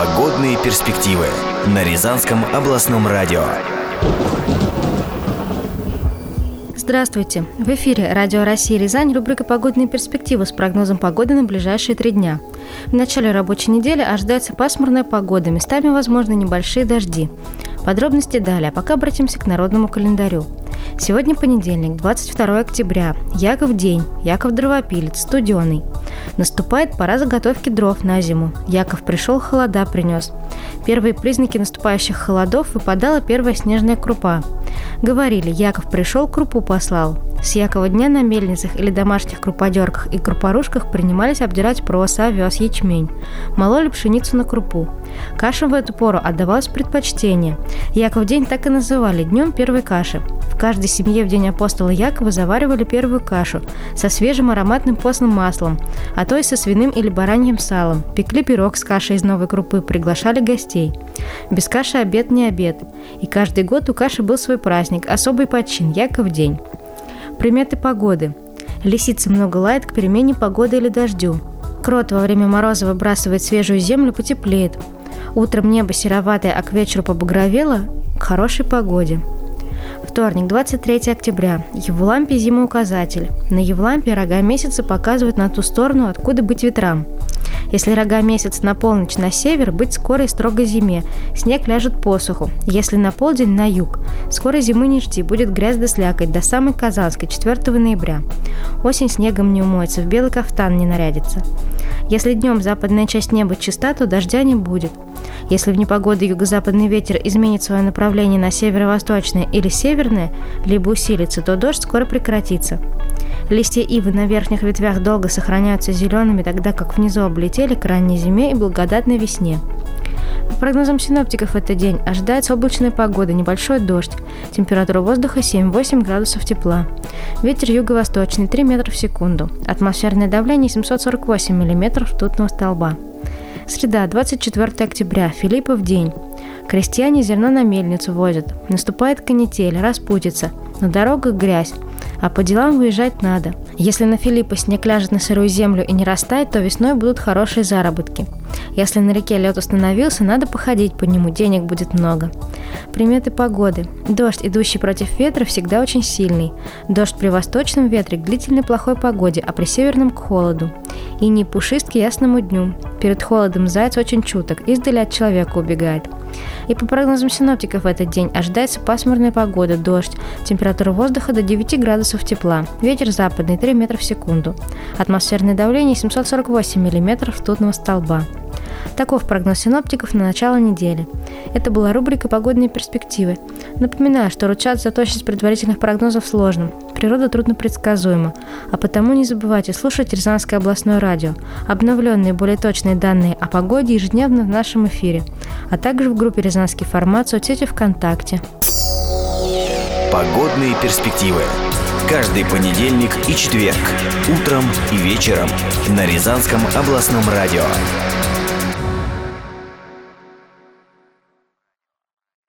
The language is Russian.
Погодные перспективы на Рязанском областном радио. Здравствуйте! В эфире Радио России Рязань, рубрика «Погодные перспективы» с прогнозом погоды на ближайшие 3 дня. В начале рабочей недели ожидается пасмурная погода, местами возможны небольшие дожди. Подробности далее, а пока обратимся к народному календарю. Сегодня понедельник, 22 октября, Яков день, Яков дровопилец, студеный. Наступает пора заготовки дров на зиму. Яков пришел, холода принес. Первые признаки наступающих холодов выпадала первая снежная крупа. Говорили, Яков пришел, крупу послал. С Якова дня на мельницах или домашних круподерках и крупорушках принимались обдирать проса, овес, ячмень. Мололи пшеницу на крупу. Кашам в эту пору отдавалось предпочтение. Яков день так и называли днем первой каши. В каждой семье в день апостола Якова заваривали первую кашу со свежим ароматным постным маслом, а то и со свиным или бараньим салом. Пекли пирог с кашей из новой крупы, приглашали гостей. Без каши обед не обед. И каждый год у каши был свой праздник, особый почин – Яков день. Приметы погоды. Лисица много лает к перемене погоды или дождю. Крот во время мороза выбрасывает свежую землю, потеплеет. Утром небо сероватое, а к вечеру побагровело – к хорошей погоде. Вторник, 23 октября. Евлампий зимоуказатель. На Евлампии рога месяца показывают на ту сторону, откуда быть ветрам. Если рога месяца на полночь на север, быть скорой строгой зиме, снег ляжет посуху. Если на полдень на юг, скорой зимы не жди, будет грязь да слякоть до самой Казанской, 4 ноября. Осень снегом не умоется, в белый кафтан не нарядится. Если днем западная часть неба чиста, то дождя не будет. Если в непогоду юго-западный ветер изменит свое направление на северо-восточное или северное, либо усилится, то дождь скоро прекратится. Листья ивы на верхних ветвях долго сохраняются зелеными, тогда как внизу облетели к ранней зиме и благодатной весне. По прогнозам синоптиков в этот день ожидается облачная погода, небольшой дождь, температура воздуха 7-8 градусов тепла. Ветер юго-восточный 3 метра в секунду, атмосферное давление 748 миллиметров ртутного столба. Среда, 24 октября, Филиппов день. Крестьяне зерно на мельницу возят. Наступает канитель, распутится. На дорогах грязь. А по делам выезжать надо. Если на Филиппа снег ляжет на сырую землю и не растает, то весной будут хорошие заработки. Если на реке лед установился, надо походить по нему, денег будет много. Приметы погоды. Дождь, идущий против ветра, всегда очень сильный. Дождь при восточном ветре к длительной плохой погоде, а при северном к холоду. Иней пушист к ясному дню. Перед холодом заяц очень чуток, издали от человека убегает. И по прогнозам синоптиков в этот день ожидается пасмурная погода, дождь, температура воздуха до 9 градусов тепла, ветер западный 3 метра в секунду, атмосферное давление 748 миллиметров ртутного столба. Таков прогноз синоптиков на начало недели. Это была рубрика «Погодные перспективы». Напоминаю, что ручаться за точность предварительных прогнозов сложно. Природа труднопредсказуема, а потому не забывайте слушать Рязанское областное радио. Обновленные более точные данные о погоде ежедневно в нашем эфире, а также в группе «Рязанский формат» в соцсети ВКонтакте. Погодные перспективы. Каждый понедельник и четверг. Утром и вечером. На Рязанском областном радио.